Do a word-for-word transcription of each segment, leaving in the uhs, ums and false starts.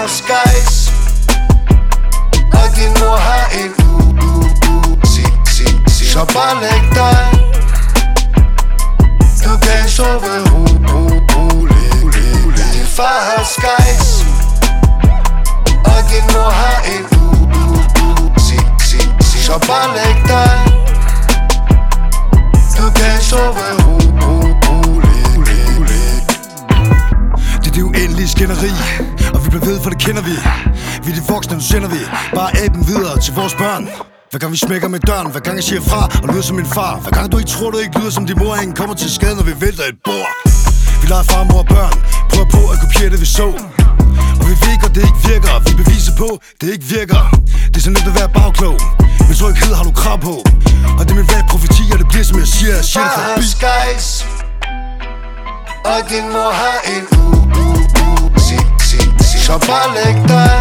har skies, og din mor har en u, u, u, si, si, si. Så bare læg dig, du kan sove ro, ro, roligt. Din far har skies, og din mor har en u, u, u, si, si, si. Så bare læg dig, du kan sove ro, ro, roligt. Det er det uendelige skænderi, og vi bliver ved, for det kender vi. Vi er de voksne, nu sender vi bare aben videre til vores børn. Hver gang vi smækker med døren, hver gang jeg siger fra og lyder som min far. Hver gang du ikke tror, du ikke lyder som din mor, ingen kommer til skade, når vi vælter et bord. Vi leger far, mor og børn, prøver på at kopiere det vi så. Og vi ved godt, det ikke virker, vi beviser på, det ikke virker. Det er så nemt at være bagklog, men tryghed har du krav på. Og det er min valg profeti, og det bliver som jeg siger, jeg siger det forbi. Skies, og din mor har en u, u, u, si, si, si. Så bare læg dig,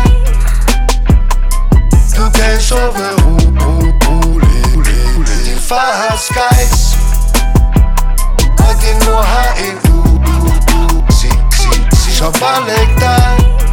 du kan sove ro, ro, roligt. Din far har skies, og din mor har en u, u, u, si, si, si. Så bare læg dig,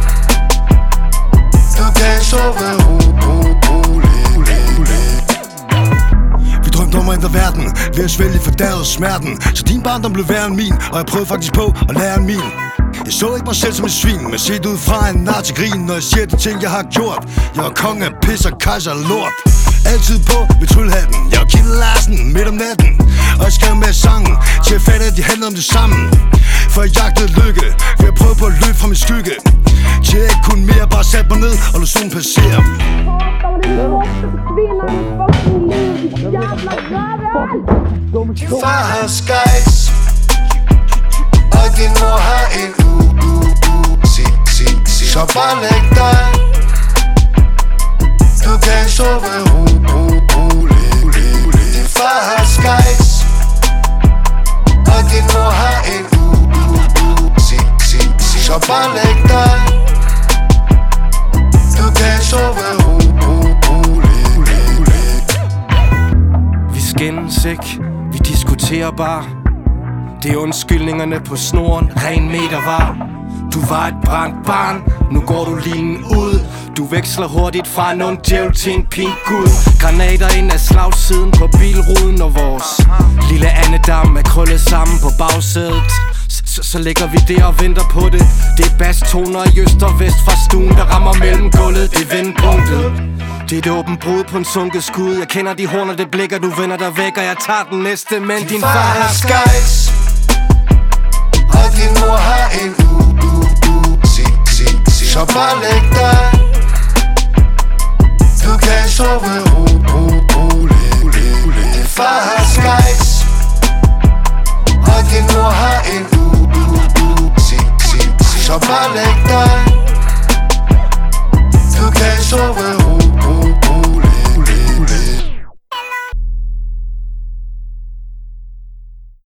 du kan sove ro, ro, roligt. Vi drømte om at ændre verden ved at svælge fordærvet smerten. Så din barndom blev værre end min, og jeg prøvede faktisk på at lære en min. Jeg så ikke mig selv som et svin, men set ud fra en nar til grin. Når jeg siger de ting jeg har gjort, jeg var konge af pis og kejser og lort. Altid på med tryllehatten, jeg var Kim Larsen midt om natten. Og jeg skrev med sangen, til jeg fattede at de handlede om det samme. For jeg jagtede lykke, ved at prøve på at løbe fra min skygge. Til jeg ikke kunne mere, bare satte mig ned og lod solen passere. Din far har skies, og din mor har en u, u, u, si, si, si. Så bare læg dig, du kan sove ro, ro, roligt. Din far har skies, og din mor har en u, u, u, si, si, si. Så bare læg dig, du kan sove ro, ro, roligt. Vi skændes ikke, vi diskuterer bare. Det er undskyldningerne på snoren, ren meter var. Du var et brændt barn, nu går du linen ud. Du veksler hurtigt fra en ond djævel til en pink gud. Granater ind af slagsiden på bilruden, og vores lille andedam er krøllet sammen på bagsædet. Så, så ligger vi der og venter på det. Det er basstoner i øst og vest fra stuen, der rammer mellem gulvet. Det er vendepunktet. Det er et åbent brud på en sunket skud. Jeg kender de horner, det blikker, du vender dig væk, og jeg tager den næste, men din, din far har skies, og din mor har en u, u, u, si, si, si. Så bare læg